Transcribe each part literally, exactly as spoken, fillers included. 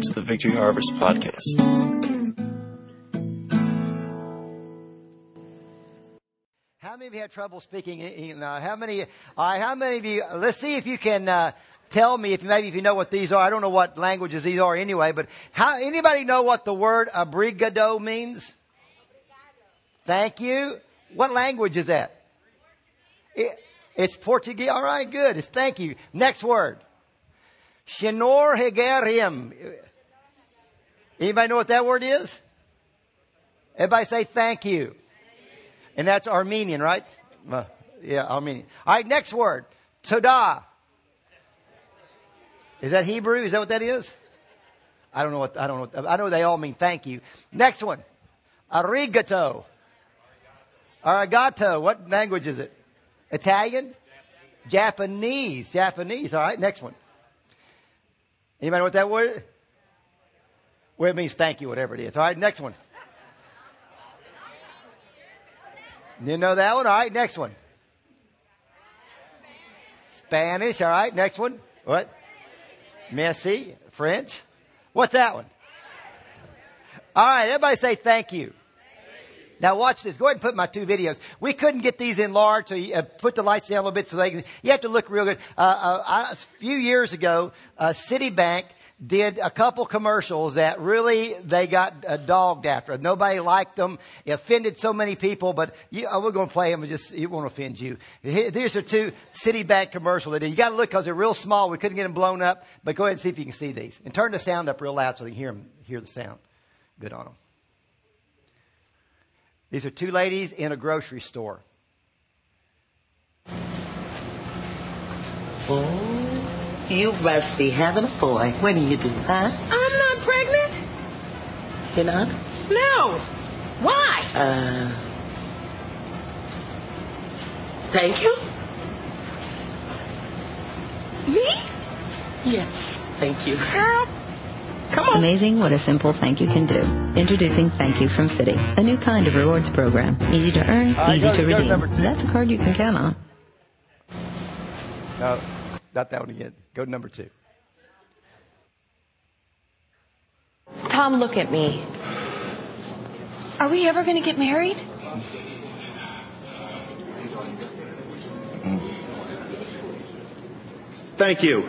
to the Victory Harvest podcast. How many of you had trouble speaking? Uh, how many? Uh, how many of you? Let's see if you can uh, tell me if maybe if you know what these are. I don't know what languages these are anyway. But how? Anybody know what the word obrigado means? Thank you. What language is that? It, it's Portuguese. All right, good. It's thank you. Next word. Shenor hegerim. Anybody know what that word is? Everybody say thank you. And that's Armenian, right? Uh, yeah, Armenian. All right, next word. Todah. Is that Hebrew? Is that what that is? I don't know what, I don't know. What, I know they all mean thank you. Next one. Arigato. Arigato. What language is it? Italian? Japanese. Japanese. All right, next one. Anybody know what that word? Well, it means thank you, whatever it is. All right, next one. You know that one? All right, next one. Spanish. All right, next one. What? Merci. French. What's that one? All right, everybody say thank you. Now watch this. Go ahead and put my two videos. We couldn't get these enlarged, so you uh, put the lights down a little bit so they can, you have to look real good. Uh, uh, I, a few years ago, uh, Citibank did a couple commercials that really, they got uh, dogged after. Nobody liked them. It offended so many people, but you, uh, we're going to play them and just, it won't offend you. Here, these are two Citibank commercials they did. You got to look because they're real small. We couldn't get them blown up, but go ahead and see if you can see these. And turn the sound up real loud so they can hear them, hear the sound. Good on them. These are two ladies in a grocery store. Oh, you must be having a boy. When do you do, huh? I'm not pregnant. You're not? No. Why? Uh, thank you? Me? Yes, thank you. Girl, come on. Amazing what a simple thank you can do. Introducing Thank You from Citi, a new kind of rewards program. Easy to earn, right, easy go, to go to redeem. number two. That's a card you can count on. No, not that one again. Go to number two. Tom, look at me. Are we ever going to get married? Thank you.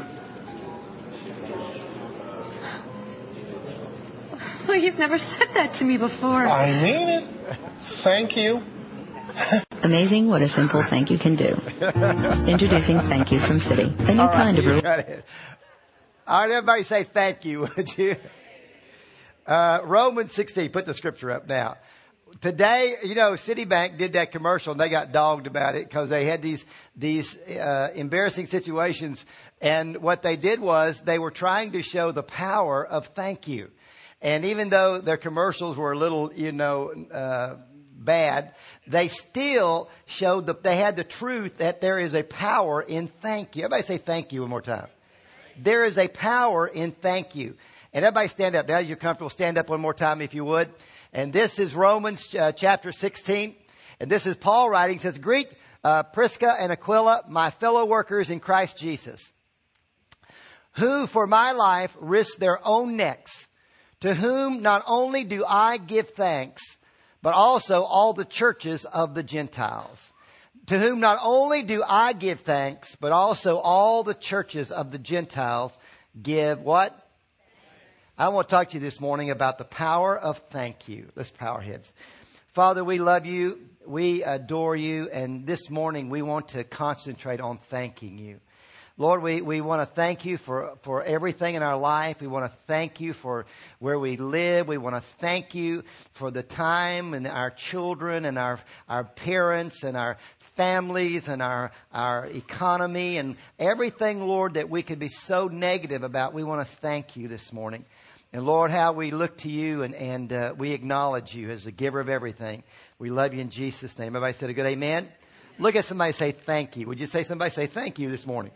Well, you've never said that to me before. I mean it. Thank you. Amazing what a simple thank you can do. Introducing Thank You from Citi, a new All right, kind of you reward. got it. All right, everybody say thank you, would you? Uh, Romans sixteen, put the scripture up now. Today, you know, Citibank did that commercial and they got dogged about it because they had these, these, uh, embarrassing situations. And what they did was they were trying to show the power of thank you. And even though their commercials were a little, you know, uh, bad, they still showed that they had the truth that there is a power in thank you. Everybody say thank you one more time. There is a power in thank you. And everybody stand up. Now you're comfortable, stand up one more time if you would. And this is Romans uh, chapter sixteen. And this is Paul writing. It says, greet uh, Prisca and Aquila, my fellow workers in Christ Jesus, who for my life risked their own necks, to whom not only do I give thanks, but also all the churches of the Gentiles. To whom not only do I give thanks, but also all the churches of the Gentiles give what? I want to talk to you this morning about the power of thank you. Let's bow our heads. Father, we love you. We adore you. And this morning we want to concentrate on thanking you. Lord, we, we want to thank you for, for everything in our life. We want to thank you for where we live. We want to thank you for the time and our children and our, our parents and our families and our, our economy and everything, Lord, that we could be so negative about. We want to thank you this morning. And Lord, how we look to you and, and uh, we acknowledge you as the giver of everything. We love you in Jesus' name. Everybody said a good amen. Look at somebody, say thank you. Would you say somebody say thank you this morning?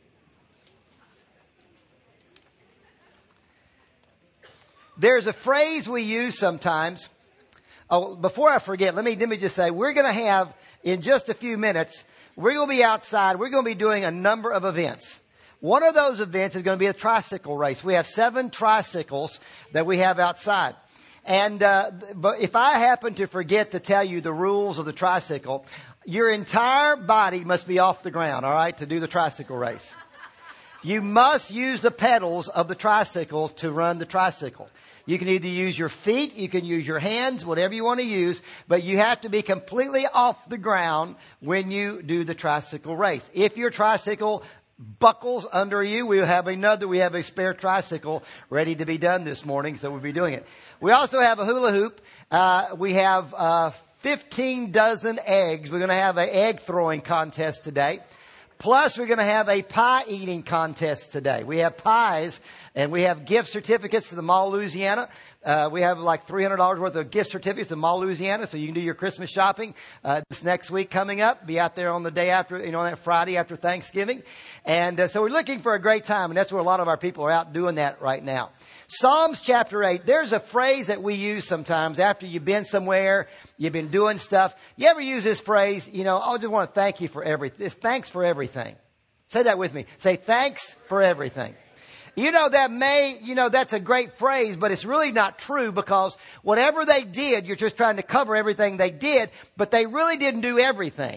There's a phrase we use sometimes. Oh, before I forget, let me, let me just say, we're going to have, in just a few minutes, we're going to be outside. We're going to be doing a number of events. One of those events is going to be a tricycle race. We have seven tricycles that we have outside. And uh, but if I happen to forget to tell you the rules of the tricycle, your entire body must be off the ground, all right, to do the tricycle race. You must use the pedals of the tricycle to run the tricycle. You can either use your feet, you can use your hands, whatever you want to use, but you have to be completely off the ground when you do the tricycle race. If your tricycle buckles under you, we'll have another, we have a spare tricycle ready to be done this morning, so we'll be doing it. We also have a hula hoop. Uh, we have uh, fifteen dozen eggs. We're going to have an egg throwing contest today. Plus, we're going to have a pie eating contest today. We have pies and we have gift certificates to the Mall, Louisiana. Uh, we have like three hundred dollars worth of gift certificates to Mall, Louisiana, so you can do your Christmas shopping uh, this next week coming up. Be out there on the day after, you know, on that Friday after Thanksgiving. And uh, so we're looking for a great time, and that's where a lot of our people are out doing that right now. Psalms chapter eight, there's a phrase that we use sometimes after you've been somewhere, you've been doing stuff. You ever use this phrase, you know, I just want to thank you for everything. Thanks for everything. Say that with me. Say thanks for everything. You know, that may, you know, that's a great phrase, but it's really not true, because whatever they did, you're just trying to cover everything they did, but they really didn't do everything.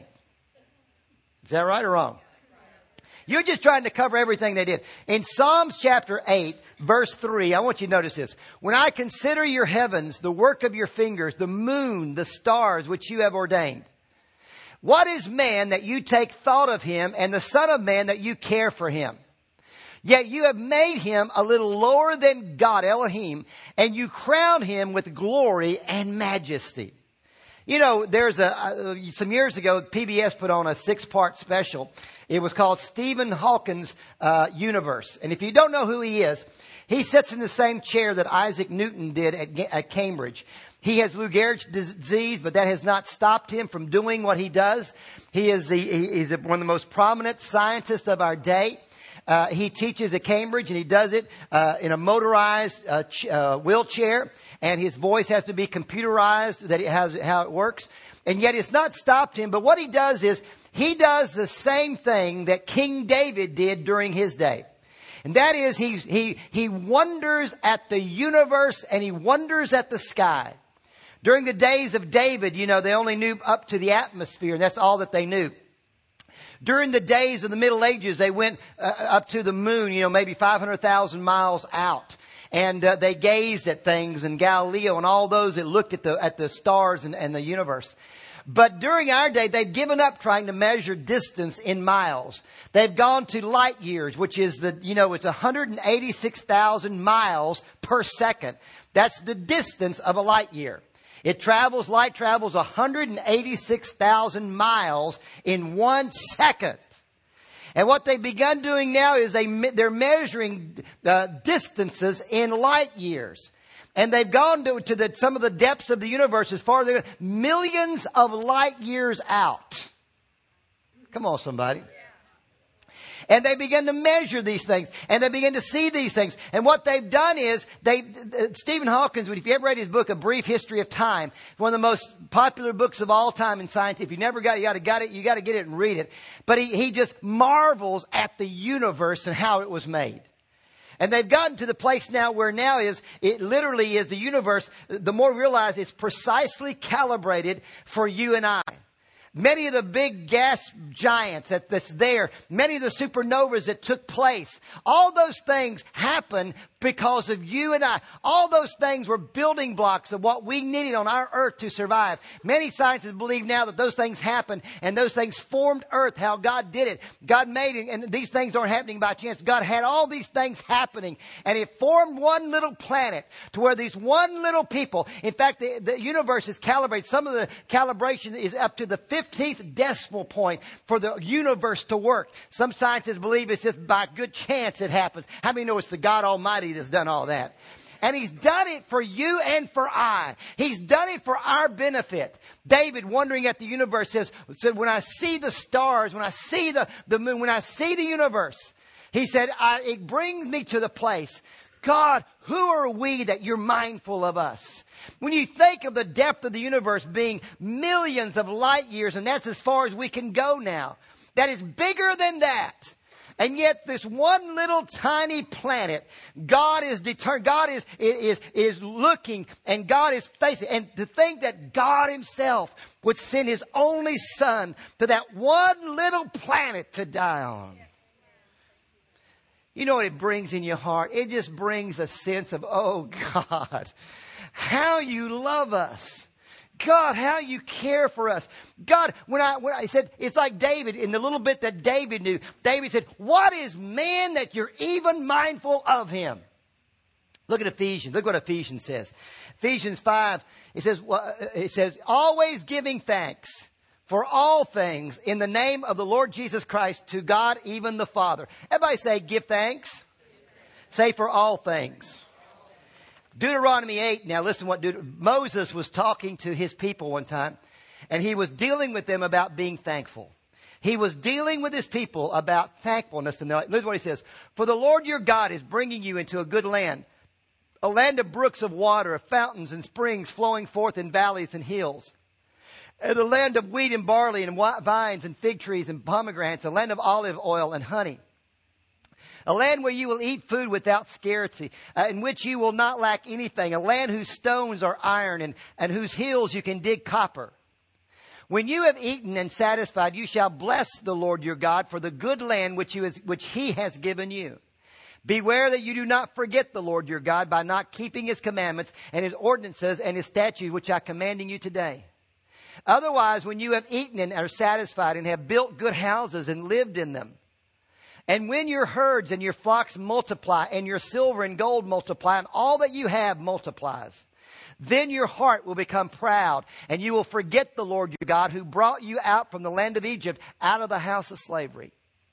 Is that right or wrong? You're just trying to cover everything they did. In Psalms chapter eight, verse three, I want you to notice this. When I consider your heavens, the work of your fingers, the moon, the stars, which you have ordained. What is man that you take thought of him, and the son of man that you care for him? Yet you have made him a little lower than God, Elohim, and you crown him with glory and majesty. You know, there's a, uh, some years ago, P B S put on a six-part special. It was called Stephen Hawking's uh, Universe. And if you don't know who he is, he sits in the same chair that Isaac Newton did at, at Cambridge. He has Lou Gehrig's disease, but that has not stopped him from doing what he does. He is the, he, he's one of the most prominent scientists of our day. Uh, he teaches at Cambridge, and he does it uh, in a motorized uh, ch- uh, wheelchair, and his voice has to be computerized, that it has how it works. And yet it's not stopped him, but what he does is he does the same thing that King David did during his day. And that is he he he wonders at the universe, and he wonders at the sky. During the days of David, you know, they only knew up to the atmosphere, and that's all that they knew. During the days of the Middle Ages, they went uh, up to the moon, you know, maybe five hundred thousand miles out. And uh, they gazed at things, and Galileo and all those that looked at the at the stars and, and the universe. But during our day, they've given up trying to measure distance in miles. They've gone to light years, which is the, you know, it's one hundred eighty-six thousand miles per second. That's the distance of a light year. It travels, light travels one hundred eighty-six thousand miles in one second. And what they've begun doing now is they, they're measuring uh, distances in light years. And they've gone to, to the, some of the depths of the universe as far as they're millions of light years out. Come on, somebody. And they begin to measure these things, and they begin to see these things. And what they've done is, they, uh, Stephen Hawking, if you ever read his book, A Brief History of Time, one of the most popular books of all time in science. If you never got it, you got to got it, you got to get it and read it. But he, he just marvels at the universe and how it was made. And they've gotten to the place now where now is, it literally is the universe, the more we realize it's precisely calibrated for you and I. Many of the big gas giants that, that's there, many of the supernovas that took place, all those things happen because of you and I. All those things were building blocks of what we needed on our earth to survive. Many scientists believe now that those things happened, and those things formed earth, how God did it. God made it, and these things aren't happening by chance. God had all these things happening, and it formed one little planet to where these one little people, in fact, the, the universe is calibrated. Some of the calibration is up to the fifteenth decimal point for the universe to work. Some scientists believe it's just by good chance it happens. How many know it's the God Almighty that's done all that? And he's done it for you and for I. He's done it for our benefit. David, wondering at the universe, says, said, when I see the stars, when I see the, the moon, when I see the universe, he said, I, it brings me to the place, God, who are we that you're mindful of us? When you think of the depth of the universe being millions of light years, and that's as far as we can go now, that is bigger than that. And yet this one little tiny planet, God is determined, God is, is, is looking and God is facing. And to think that God himself would send his only son to that one little planet to die on. You know what it brings in your heart? It just brings a sense of, oh God, how you love us. God, how you care for us. God, when I, when I said, it's like David, in the little bit that David knew, David said, what is man that you're even mindful of him? Look at Ephesians. Look what Ephesians says. Ephesians five, it says, it says, always giving thanks for all things in the name of the Lord Jesus Christ to God, even the Father. Everybody say, give thanks. Say for all things. Deuteronomy eight, now listen what Deut- Moses was talking to his people one time, and he was dealing with them about being thankful. He was dealing with his people about thankfulness. And listen what he says. For the Lord your God is bringing you into a good land, a land of brooks of water, of fountains and springs flowing forth in valleys and hills, and a land of wheat and barley and vines and fig trees and pomegranates, a land of olive oil and honey. A land where you will eat food without scarcity, uh, in which you will not lack anything. A land whose stones are iron and, and whose hills you can dig copper. When you have eaten and satisfied, you shall bless the Lord your God for the good land which, you has, which he has given you. Beware that you do not forget the Lord your God by not keeping his commandments and his ordinances and his statutes which I am commanding you today. Otherwise, when you have eaten and are satisfied and have built good houses and lived in them, and when your herds and your flocks multiply, and your silver and gold multiply, and all that you have multiplies, then your heart will become proud, and you will forget the Lord your God, who brought you out from the land of Egypt, out of the house of slavery.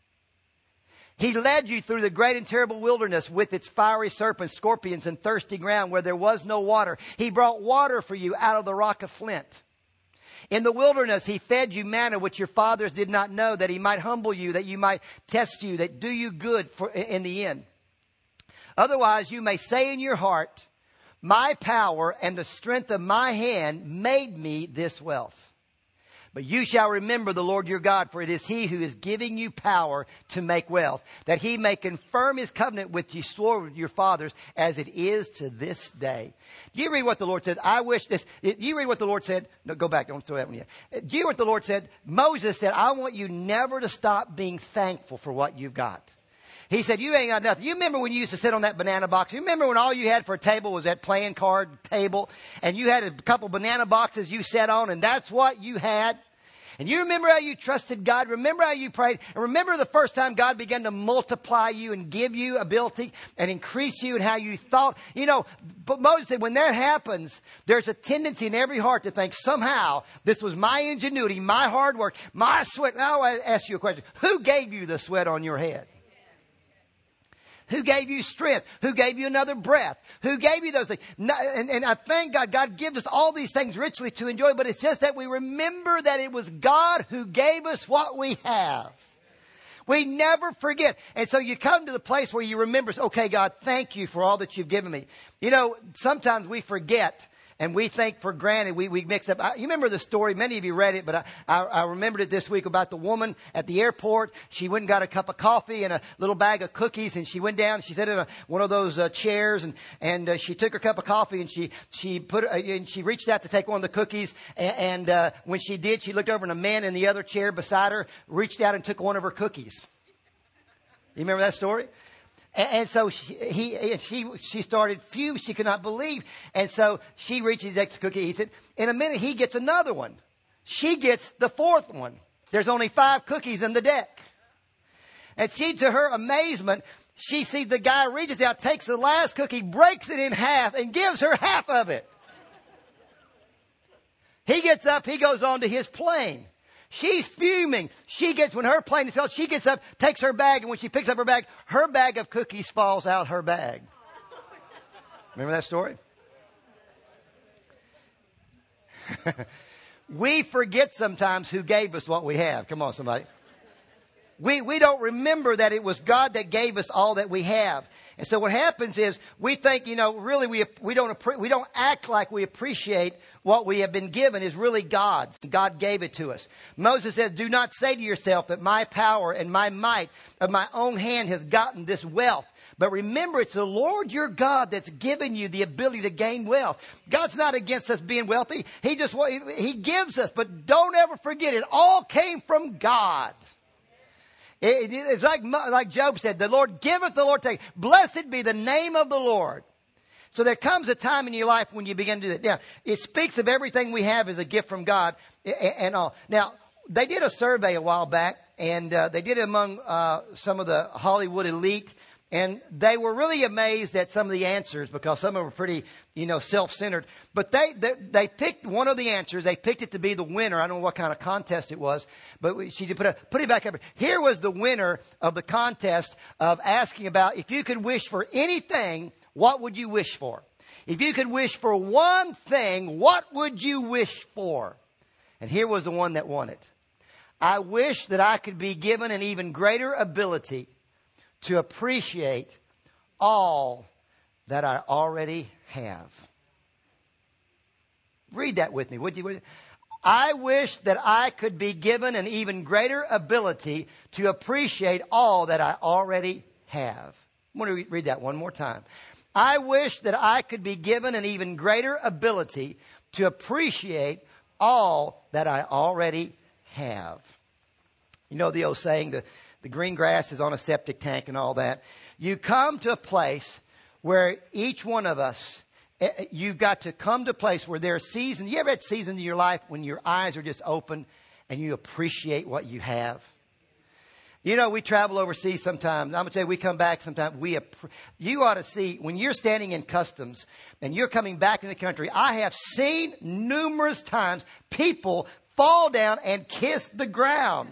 He led you through the great and terrible wilderness with its fiery serpents, scorpions, and thirsty ground where there was no water. He brought water for you out of the rock of flint. In the wilderness, he fed you manna, which your fathers did not know, that he might humble you, that you might test you, that do you good for, in the end. Otherwise, you may say in your heart, my power and the strength of my hand made me this wealth. But you shall remember the Lord your God, for it is he who is giving you power to make wealth, that he may confirm his covenant with you, swore with your fathers, as it is to this day. Do you read what the Lord said? I wish this. Do you read what the Lord said? No, go back. Don't throw that one yet. Do you read what the Lord said? Moses said, I want you never to stop being thankful for what you've got. He said, you ain't got nothing. You remember when you used to sit on that banana box? You remember when all you had for a table was that playing card table, and you had a couple banana boxes you sat on, and that's what you had? And you remember how you trusted God? Remember how you prayed? And remember the first time God began to multiply you and give you ability and increase you, and how you thought? You know, but Moses said, when that happens, there's a tendency in every heart to think somehow this was my ingenuity, my hard work, my sweat. Now I ask you a question. Who gave you the sweat on your head? Who gave you strength? Who gave you another breath? Who gave you those things? And, and I thank God, God gives us all these things richly to enjoy, but it's just that we remember that it was God who gave us what we have. We never forget. And so you come to the place where you remember, okay, God, thank you for all that you've given me. You know, sometimes we forget. And we think for granted, we, we mix up. I, you remember the story, many of you read it, but I, I, I remembered it this week about the woman at the airport. She went and got a cup of coffee and a little bag of cookies, and she went down, she sat in a, one of those uh, chairs, and, and uh, she took her cup of coffee, and she, she put, uh, and she reached out to take one of the cookies, and, and uh, when she did, she looked over, and a man in the other chair beside her reached out and took one of her cookies. You remember that story? And so she, he, she, she started fume. She could not believe. And so she reaches the next cookie. He said, in a minute, he gets another one. She gets the fourth one. There's only five cookies in the deck. And she, to her amazement, she sees the guy reaches out, takes the last cookie, breaks it in half, and gives her half of it. He gets up. He goes on to his plane. She's fuming. She gets, when her plane is held, she gets up, takes her bag, and when she picks up her bag, her bag of cookies falls out her bag. Remember that story? We forget sometimes who gave us what we have. Come on, somebody. We, we don't remember that it was God that gave us all that we have. And so what happens is we think, you know, really we we don't we don't act like we appreciate what we have been given is really God's. God gave it to us. Moses said, do not say to yourself that my power and my might of my own hand has gotten this wealth. But remember, it's the Lord your God that's given you the ability to gain wealth. God's not against us being wealthy. He just He gives us. But don't ever forget, it all came from God. It, it, it's like, like Job said, the Lord giveth, the Lord taketh. Blessed be the name of the Lord. So there comes a time in your life when you begin to do that. Now, it speaks of everything we have as a gift from God and, and all. Now, they did a survey a while back, and uh, they did it among uh, some of the Hollywood elite. And they were really amazed at some of the answers because some of them were pretty, you know, self-centered. But they, they they picked one of the answers. They picked it to be the winner. I don't know what kind of contest it was, but she did put a, put it back up. Here was the winner of the contest of asking about if you could wish for anything, what would you wish for? If you could wish for one thing, what would you wish for? And here was the one that won it. I wish that I could be given an even greater ability to appreciate all that I already have. Read that with me, would you? I wish that I could be given an even greater ability to appreciate all that I already have. I want to read that one more time. I wish that I could be given an even greater ability to appreciate all that I already have. You know the old saying, the The green grass is on a septic tank and all that. You come to a place where each one of us, you've got to come to a place where there are seasons. You ever had seasons in your life when your eyes are just open and you appreciate what you have? You know, we travel overseas sometimes. I'm going to tell you, we come back sometimes. We, you ought to see, when you're standing in customs and you're coming back in the country, I have seen numerous times people fall down and kiss the ground.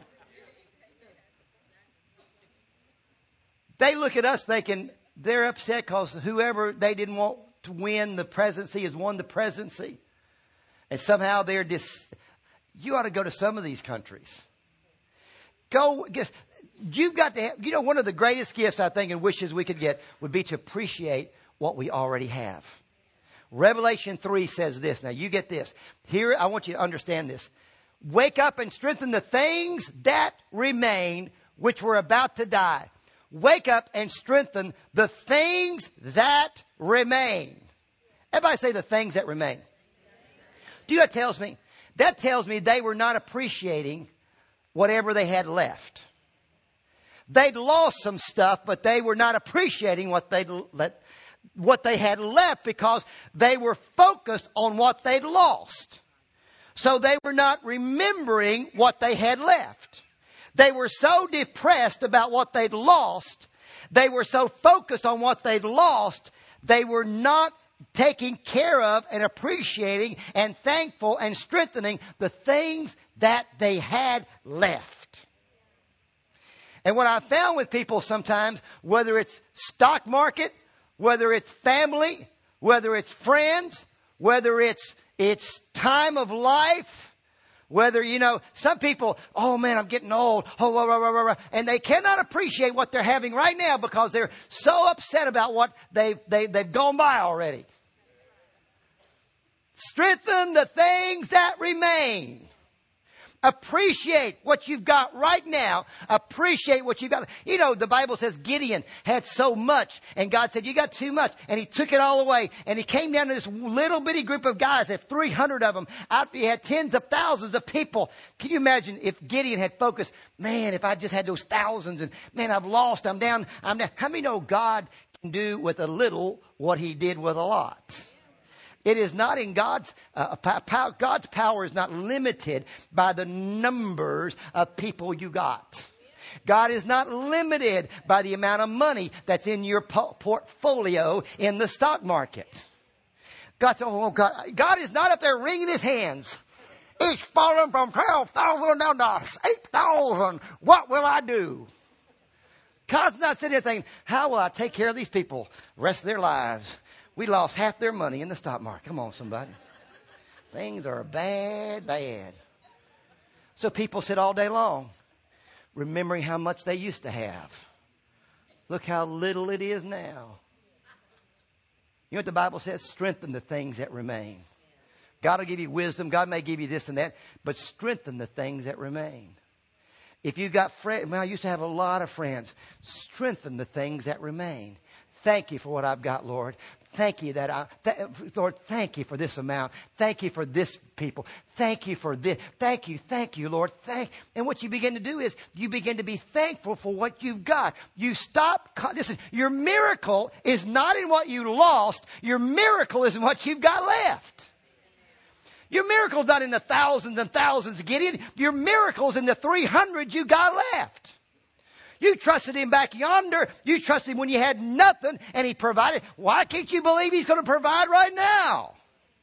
They look at us thinking they're upset because whoever they didn't want to win the presidency has won the presidency. And somehow they're dis... You ought to go to some of these countries. Go, guess, you've got to have, you know, one of the greatest gifts I think and wishes we could get would be to appreciate what we already have. Revelation three says this. Now you get this. Here, I want you to understand this. Wake up and strengthen the things that remain, which were about to die. Wake up and strengthen the things that remain. Everybody say the things that remain. Do you know what that tells me? That tells me they were not appreciating whatever they had left. They'd lost some stuff, but they were not appreciating what they'd let, what they had left because they were focused on what they'd lost. So they were not remembering what they had left. They were so depressed about what they'd lost. They were so focused on what they'd lost. They were not taking care of and appreciating and thankful and strengthening the things that they had left. And what I found with people sometimes, whether it's stock market, whether it's family, whether it's friends, whether it's, it's time of life, whether, you know, some people, oh man, I'm getting old, oh, rah, rah, rah, rah, and they cannot appreciate what they're having right now because they're so upset about what they've, they, they've gone by already. Strengthen the things that remain. Appreciate what you've got right now. Appreciate what you've got. You know, the Bible says Gideon had so much and God said, you got too much. And he took it all away. And he came down to this little bitty group of guys, have three hundred of them. After he had tens of thousands of people. Can you imagine if Gideon had focused, man, if I just had those thousands and man, I've lost, I'm down, I'm down. How many know God can do with a little what he did with a lot? It is not in God's, uh, power. God's power is not limited by the numbers of people you got. God is not limited by the amount of money that's in your po- portfolio in the stock market. God, oh God, God is not up there wringing his hands. It's fallen from twelve thousand down to eight thousand. What will I do? God's not sitting there thinking, how will I take care of these people the rest of their lives? We lost half their money in the stock market. Come on, somebody. Things are bad, bad. So people sit all day long remembering how much they used to have. Look how little it is now. You know what the Bible says? Strengthen the things that remain. God will give you wisdom. God may give you this and that, but strengthen the things that remain. If you got friends, well, I used to have a lot of friends. Strengthen the things that remain. Thank you for what I've got, Lord. Thank you that I, th- Lord, thank you for this amount. Thank you for this people. Thank you for this. Thank you, thank you, Lord. Thank. And what you begin to do is you begin to be thankful for what you've got. You stop. Listen, your miracle is not in what you lost. Your miracle is in what you've got left. Your miracle's not in the thousands and thousands, Gideon. Your miracle's in the three hundred you got left. You trusted him back yonder. You trusted him when you had nothing, and he provided. Why can't you believe he's going to provide right now?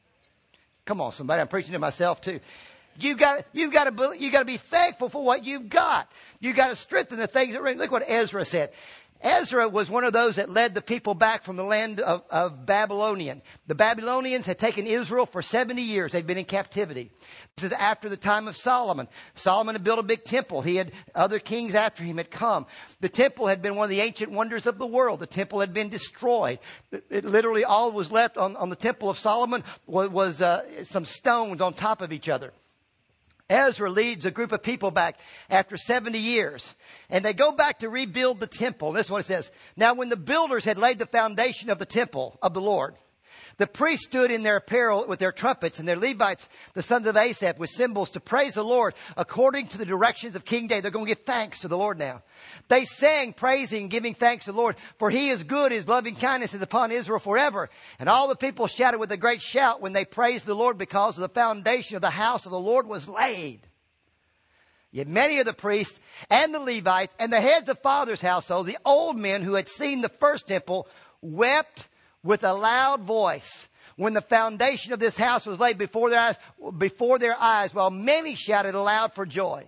Come on, somebody. I'm preaching to myself too. You got, you've got to, you got to be thankful for what you've got. You got to strengthen the things that. Look what Ezra said. Ezra was one of those that led the people back from the land of, of Babylonian. The Babylonians had taken Israel for seventy years. They'd been in captivity. This is after the time of Solomon. Solomon had built a big temple. He had other kings after him had come. The temple had been one of the ancient wonders of the world. The temple had been destroyed. It, it literally all was left on, on the temple of Solomon was, was uh, some stones on top of each other. Ezra leads a group of people back after seventy years. And they go back to rebuild the temple. And this is what it says. Now, when the builders had laid the foundation of the temple of the Lord, the priests stood in their apparel with their trumpets, and their Levites, the sons of Asaph, with cymbals to praise the Lord according to the directions of King David. They're going to give thanks to the Lord now. They sang, praising, giving thanks to the Lord, for he is good, his loving kindness is upon Israel forever. And all the people shouted with a great shout when they praised the Lord, because of the foundation of the house of the Lord was laid. Yet many of the priests and the Levites and the heads of fathers' households, the old men who had seen the first temple, wept with a loud voice when the foundation of this house was laid before their eyes, before their eyes, while many shouted aloud for joy,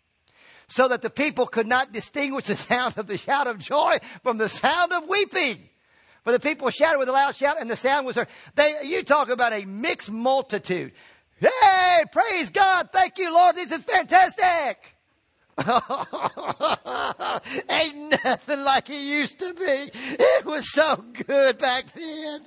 so that the people could not distinguish the sound of the shout of joy from the sound of weeping. For the people shouted with a loud shout, and the sound was heard. They, you talk about a mixed multitude. Hey, praise God. Thank you, Lord. This is fantastic. Ain't nothing like it used to be. It was so good back then.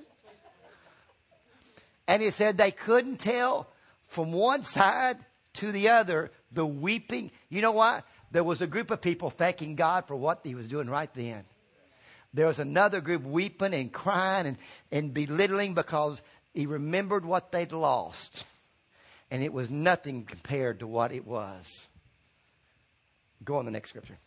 And he said they couldn't tell from one side to the other the weeping. You know what? There was a group of people thanking God for what he was doing right then. There was another group weeping and crying and, and belittling because he remembered what they'd lost. And it was nothing compared to what it was. Go on the next scripture.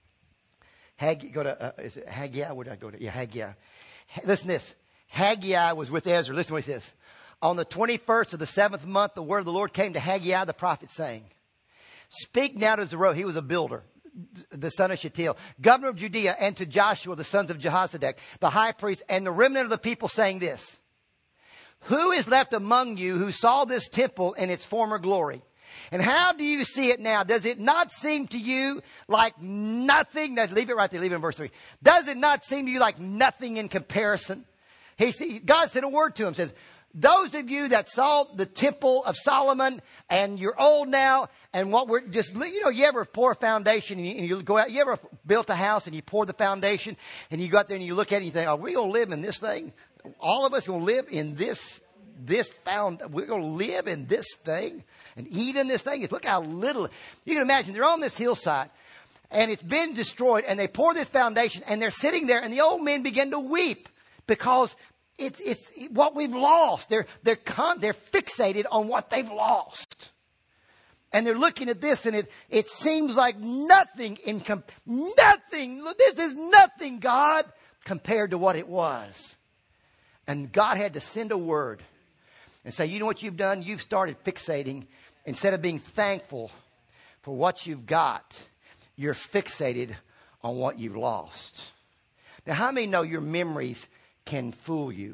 Hag, go to, uh, is it Haggai? Where did I go to? Yeah, Haggai. Listen to this. Haggai was with Ezra. Listen to what he says. On the twenty-first of the seventh month, the word of the Lord came to Haggai the prophet, saying, speak now to Zerubbabel. He was a builder, the son of Shealtiel, governor of Judea, and to Joshua, the sons of Jehozadak, the high priest, and the remnant of the people, saying this. Who is left among you who saw this temple in its former glory? And how do you see it now? Does it not seem to you like nothing? Now, leave it right there. Leave it in verse three. Does it not seem to you like nothing in comparison? He, God said a word to him. Says, those of you that saw the temple of Solomon and you're old now, and what we're just, you know, you ever pour a foundation and you, and you go out, you ever built a house and you pour the foundation and you go out there and you look at it and you think, are we going to live in this thing? All of us going to live in this, this found, we're going to live in this thing and eat in this thing. Look how little, you can imagine they're on this hillside and it's been destroyed and they pour this foundation and they're sitting there and the old men begin to weep because it's, it's what we've lost. They're, they're con, they're fixated on what they've lost. And they're looking at this and it, it seems like nothing in, com- nothing. This is nothing, God, compared to what it was. And God had to send a word and say, you know what you've done? You've started fixating. Instead of being thankful for what you've got, you're fixated on what you've lost. Now, how many know your memories can fool you?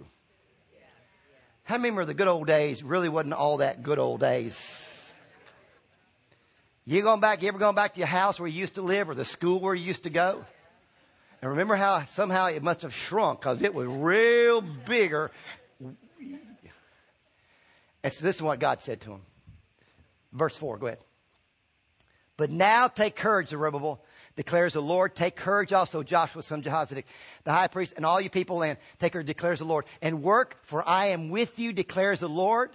How many remember the good old days really wasn't all that good old days? You going back, you ever gone back to your house where you used to live or the school where you used to go? And remember how somehow it must have shrunk because it was real bigger. And so this is what God said to him. Verse four, go ahead. But now take courage, Zerubbabel. declares the Lord. Take courage also, Joshua, son of Jehozadak, the high priest, and all you people land. Take courage, declares the Lord. And work, for I am with you, declares the Lord.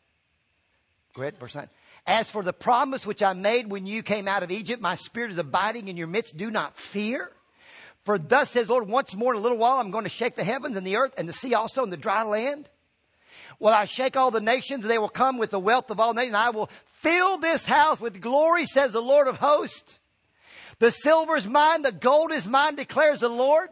Go ahead, verse nine. As for the promise which I made when you came out of Egypt, my spirit is abiding in your midst. Do not fear. For thus says the Lord, once more in a little while, I'm going to shake the heavens and the earth and the sea also and the dry land. Well, I shake all the nations, they will come with the wealth of all nations. I will fill this house with glory, says the Lord of hosts. The silver is mine, the gold is mine, declares the Lord.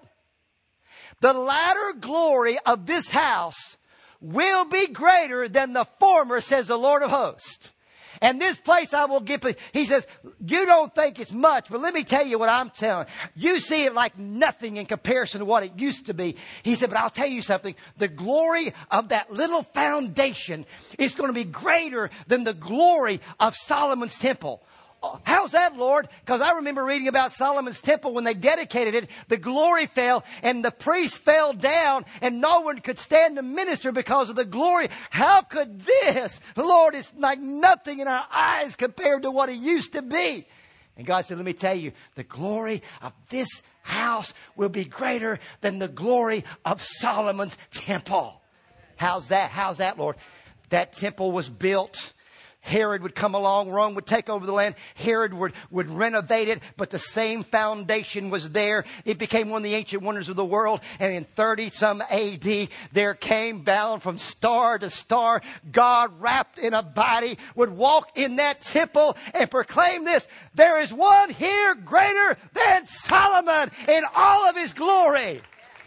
The latter glory of this house will be greater than the former, says the Lord of hosts. And this place I will give. He says, you don't think it's much, but let me tell you what I'm telling. You see it like nothing in comparison to what it used to be. He said, but I'll tell you something. The glory of that little foundation is going to be greater than the glory of Solomon's temple. How's that, Lord? Because I remember reading about Solomon's temple when they dedicated it. The glory fell and the priest fell down and no one could stand to minister because of the glory. How could this? Lord, it's like nothing in our eyes compared to what it used to be. And God said, let me tell you, the glory of this house will be greater than the glory of Solomon's temple. How's that? How's that, Lord? That temple was built. Herod would come along, Rome would take over the land. Herod would, would renovate it, but the same foundation was there. It became one of the ancient wonders of the world. And in thirty some A D, there came bound from star to star, God wrapped in a body would walk in that temple and proclaim this. There is one here greater than Solomon in all of his glory.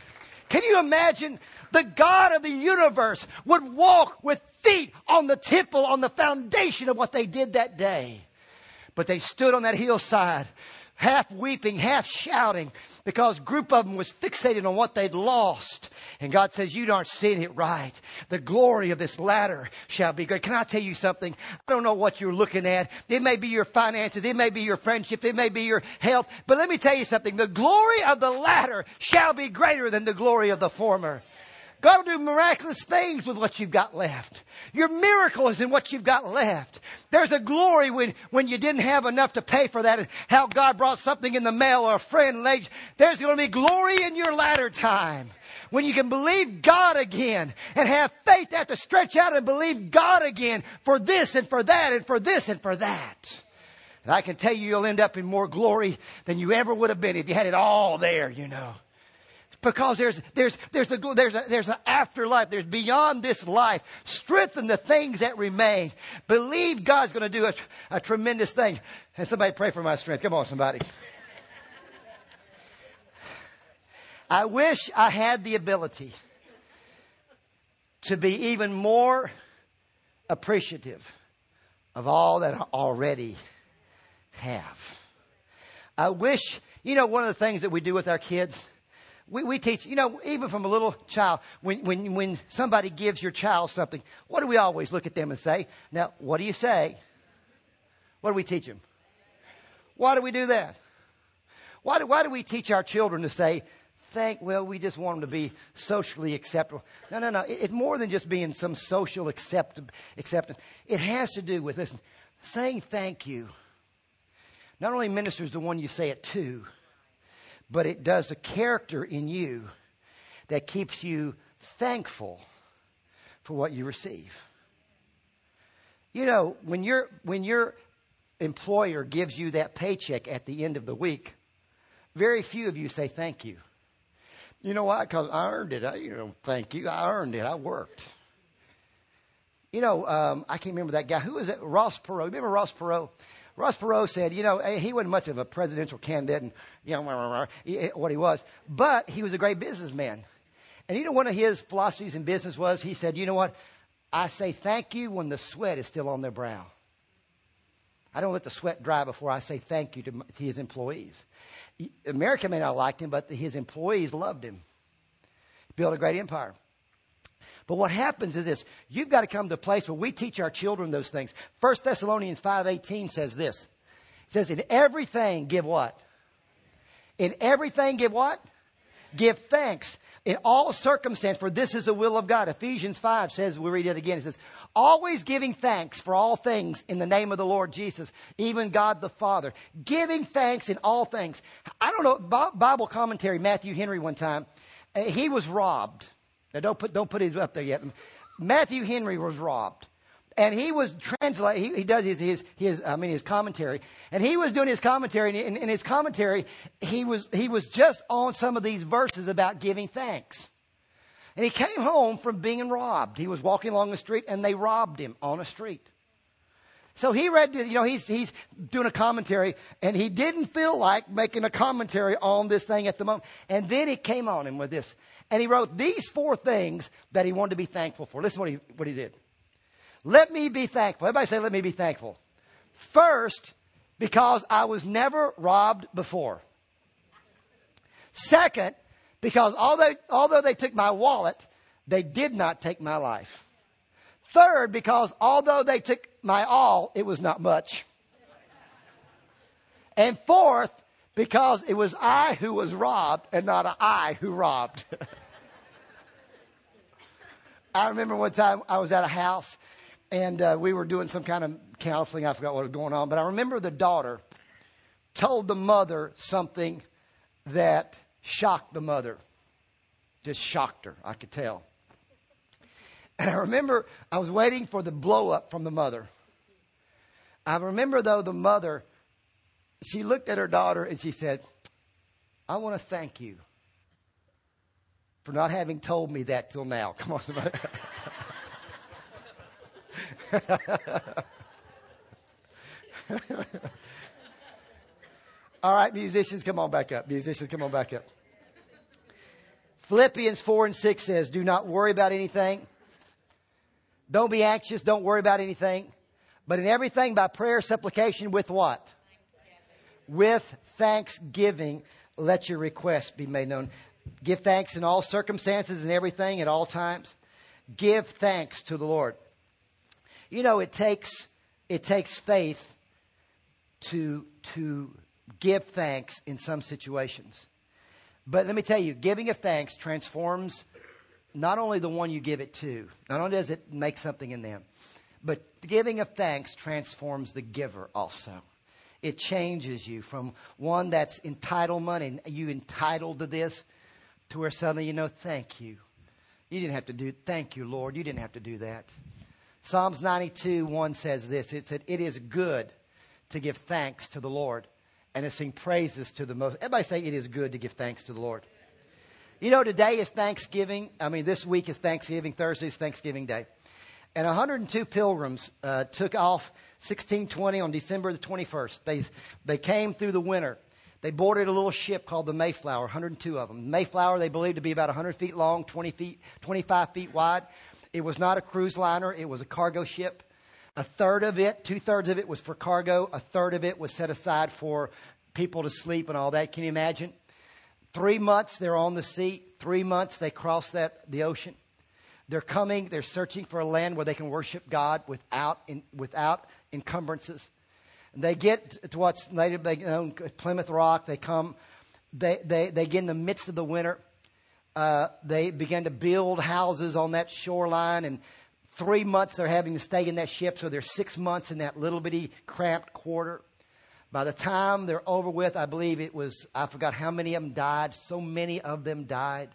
Can you imagine? The God of the universe would walk with feet on the temple, on the foundation of what they did that day. But they stood on that hillside, half weeping, half shouting, because a group of them was fixated on what they'd lost. And God says, you aren't seeing it right. The glory of this latter shall be great. Can I tell you something? I don't know what you're looking at. It may be your finances. It may be your friendship. It may be your health. But let me tell you something. The glory of the latter shall be greater than the glory of the former. God will do miraculous things with what you've got left. Your miracle is in what you've got left. There's a glory when, when you didn't have enough to pay for that and how God brought something in the mail or a friend late. There's going to be glory in your latter time. When you can believe God again and have faith, have to stretch out and believe God again for this and for that and for this and for that. And I can tell you, you'll end up in more glory than you ever would have been if you had it all there, you know. Because there's there's there's a there's a there's an afterlife. There's beyond this life. Strengthen the things that remain. Believe God's going to do a, a tremendous thing. And somebody pray for my strength. Come on, somebody. I wish I had the ability to be even more appreciative of all that I already have. I wish, you know, one of the things that we do with our kids. We, we teach, you know, even from a little child, when, when, when somebody gives your child something, what do we always look at them and say? Now, what do you say? What do we teach them? Why do we do that? Why do, why do we teach our children to say, thank, well, we just want them to be socially acceptable. No, no, no. It, it's more than just being some social accept, acceptance. It has to do with, listen, saying thank you not only ministers the one you say it to, but it does a character in you that keeps you thankful for what you receive. You know, when your when your employer gives you that paycheck at the end of the week, very few of you say thank you. You know why? Because I earned it. I, you know, thank you. I earned it. I worked. You know, um, I can't remember that guy. Who was it? Ross Perot. Remember Ross Perot? Ross Perot said, you know, he wasn't much of a presidential candidate and, you know, what he was, but he was a great businessman. And you know, one of his philosophies in business was, he said, you know what? I say thank you when the sweat is still on their brow. I don't let the sweat dry before I say thank you to, to his employees. America may not have liked him, but his employees loved him. He built a great empire. But what happens is this. You've got to come to a place where we teach our children those things. First Thessalonians five eighteen says this. It says, in everything give what? In everything give what? Give thanks. in all circumstance, for this is the will of God. Ephesians five says, we read it again, it says, always giving thanks for all things in the name of the Lord Jesus, even God the Father. Giving thanks in all things. I don't know, Bible commentary, Matthew Henry one time, uh, he was robbed. Now don't put, don't put his up there yet. Matthew Henry was robbed. And he was translate. He, he does his, his, his, I mean, his commentary. And he was doing his commentary. And in, in his commentary, he was, he was just on some of these verses about giving thanks. And he came home from being robbed. He was walking along the street and they robbed him on a street. So he read, you know, he's, he's doing a commentary and he didn't feel like making a commentary on this thing at the moment. And then it came on him with this. And he wrote these four things that he wanted to be thankful for. Listen to what he, what he did. Let me be thankful. Everybody say, let me be thankful. First, because I was never robbed before. Second, because although, although they took my wallet, they did not take my life. Third, because although they took my all, it was not much. And fourth, because it was I who was robbed and not I who robbed. I remember one time I was at a house. And uh, we were doing some kind of counseling. I forgot what was going on. But I remember the daughter told the mother something that shocked the mother. Just shocked her, I could tell. And I remember I was waiting for the blow up from the mother. I remember, though, the mother, she looked at her daughter and she said, I want to thank you for not having told me that till now. Come on, somebody. All right, musicians, come on back up. Musicians, come on back up. Philippians four and six says, do not worry about anything. Don't be anxious. Don't worry about anything. But in everything by prayer, supplication with what? With thanksgiving, let your requests be made known. Give thanks in all circumstances and everything at all times. Give thanks to the Lord. You know, it takes it takes faith to to give thanks in some situations. But let me tell you, giving of thanks transforms not only the one you give it to, not only does it make something in them, but the giving of thanks transforms the giver also. It changes you from one that's entitlement and you entitled to this to where suddenly you know, thank you. You didn't have to do, thank you, Lord. You didn't have to do that. Psalms ninety-two, one says this. It said, it is good to give thanks to the Lord and to sing praises to the most. Everybody say it is good to give thanks to the Lord. You know, today is Thanksgiving. I mean, this week is Thanksgiving. Thursday is Thanksgiving Day. And one hundred two pilgrims uh, took off sixteen twenty on December the twenty-first. They, they came through the winter. They boarded a little ship called the Mayflower, one hundred two of them. Mayflower, they believed to be about one hundred feet long, twenty feet, twenty-five feet wide. It was not a cruise liner. It was a cargo ship. A third of it, two-thirds of it was for cargo. A third of it was set aside for people to sleep and all that. Can you imagine? Three months they're on the sea. Three months they cross that the ocean. They're coming. They're searching for a land where they can worship God without in, without encumbrances. And they get to what's native, they know, Plymouth Rock. They come. They they they get in the midst of the winter. Uh, they began to build houses on that shoreline, and three months they're having to stay in that ship. So they're six months in that little bitty cramped quarter. By the time they're over with, I believe it was, I forgot how many of them died. So many of them died.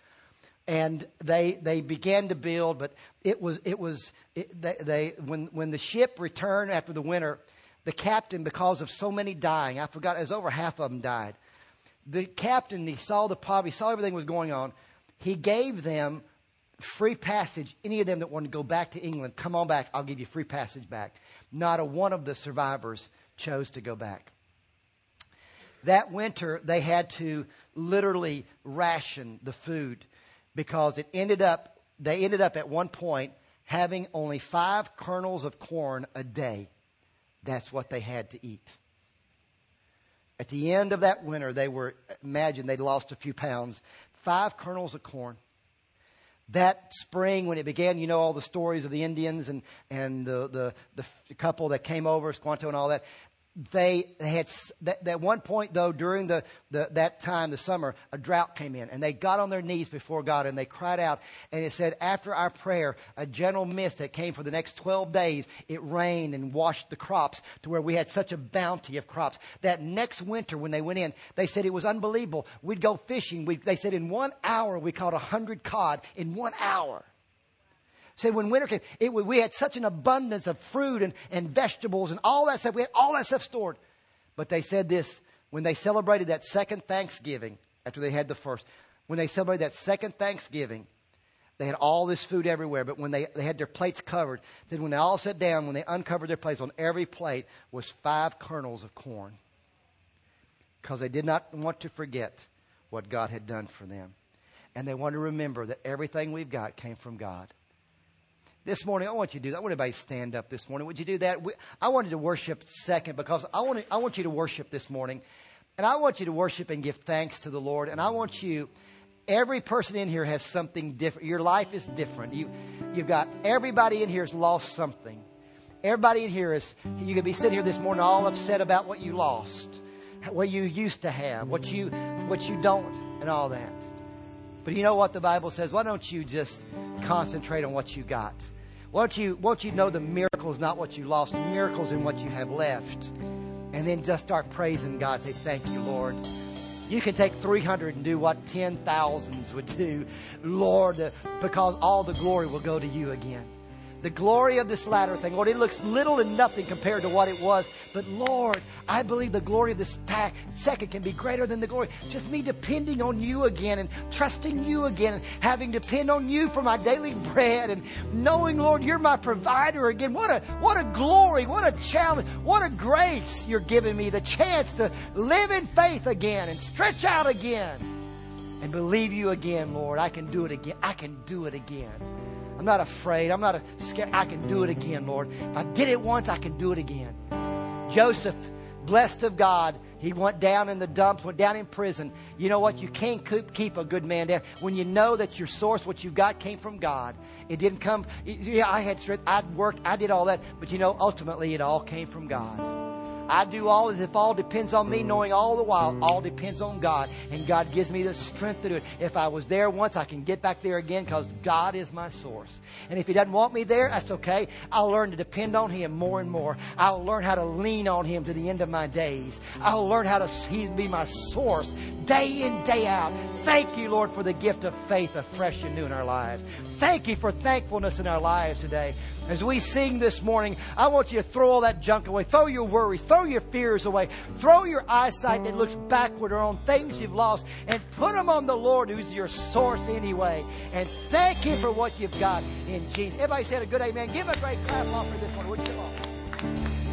And they they began to build, but it was, it was, it, they, they when when the ship returned after the winter, the captain, because of so many dying, I forgot, it was over half of them died. The captain, he saw the poverty, he saw everything was going on. He gave them free passage. Any of them that wanted to go back to England, come on back, I'll give you free passage back. Not a one of the survivors chose to go back. That winter, they had to literally ration the food because it ended up, they ended up at one point having only five kernels of corn a day. That's what they had to eat. At the end of that winter, they were, imagine they'd lost a few pounds, five kernels of corn. That spring, when it began, you know all the stories of the Indians and, and the, the, the couple that came over, Squanto and all that. they, they had, that, at one point though, during the, the, that time, the summer, a drought came in and they got on their knees before God and they cried out. And it said, after our prayer, a gentle mist that came for the next twelve days, it rained and washed the crops to where we had such a bounty of crops. That next winter when they went in, they said it was unbelievable. We'd go fishing. We, they said in one hour, we caught a hundred cod in one hour. Said when winter came, it, we had such an abundance of fruit and, and vegetables and all that stuff. We had all that stuff stored. But they said this, when they celebrated that second Thanksgiving, after they had the first, when they celebrated that second Thanksgiving, they had all this food everywhere. But when they, they had their plates covered, said when they all sat down, when they uncovered their plates, on every plate was five kernels of corn. Because they did not want to forget what God had done for them. And they wanted to remember that everything we've got came from God. This morning, I want you to do that. I want everybody to stand up this morning. Would you do that? We, I wanted to worship second because I want, to, I want you to worship this morning. And I want you to worship and give thanks to the Lord. And I want you, every person in here has something different. Your life is different. You, you've got, everybody in here has lost something. Everybody in here is, you could be sitting here this morning all upset about what you lost, what you used to have, what you, what you don't, and all that. But you know what the Bible says? Why don't you just concentrate on what you got? Won't you, won't you know the miracle is not what you lost, the miracle's in what you have left. And then just start praising God. Say, thank you, Lord. You can take three hundred and do what ten thousands would do, Lord, uh, because all the glory will go to you again. The glory of this latter thing, Lord, it looks little and nothing compared to what it was. But Lord, I believe the glory of this pack second can be greater than the glory. Just me depending on you again and trusting you again and having to depend on you for my daily bread and knowing, Lord, you're my provider again. What a, what a glory, what a challenge, what a grace you're giving me, the chance to live in faith again and stretch out again and believe you again, Lord. I can do it again. I can do it again. I'm not afraid. I'm not scared. I can do it again, Lord. If I did it once, I can do it again. Joseph, blessed of God, he went down in the dumps, went down in prison. You know what? You can't keep a good man down. When you know that your source, what you got, came from God. It didn't come, yeah, I had strength, I worked, I did all that. But you know, ultimately it all came from God. I do all as if all depends on me, knowing all the while all depends on God. And God gives me the strength to do it. If I was there once, I can get back there again because God is my source. And if He doesn't want me there, that's okay. I'll learn to depend on Him more and more. I'll learn how to lean on Him to the end of my days. I'll learn how to He be my source day in, day out. Thank you, Lord, for the gift of faith afresh and new in our lives. Thank you for thankfulness in our lives today. As we sing this morning, I want you to throw all that junk away. Throw your worries. Throw your fears away. Throw your eyesight that looks backward or on things you've lost and put them on the Lord who's your source anyway. And thank Him for what you've got in Jesus. Everybody said a good amen. Give a great clap off for this one, would you? Come on.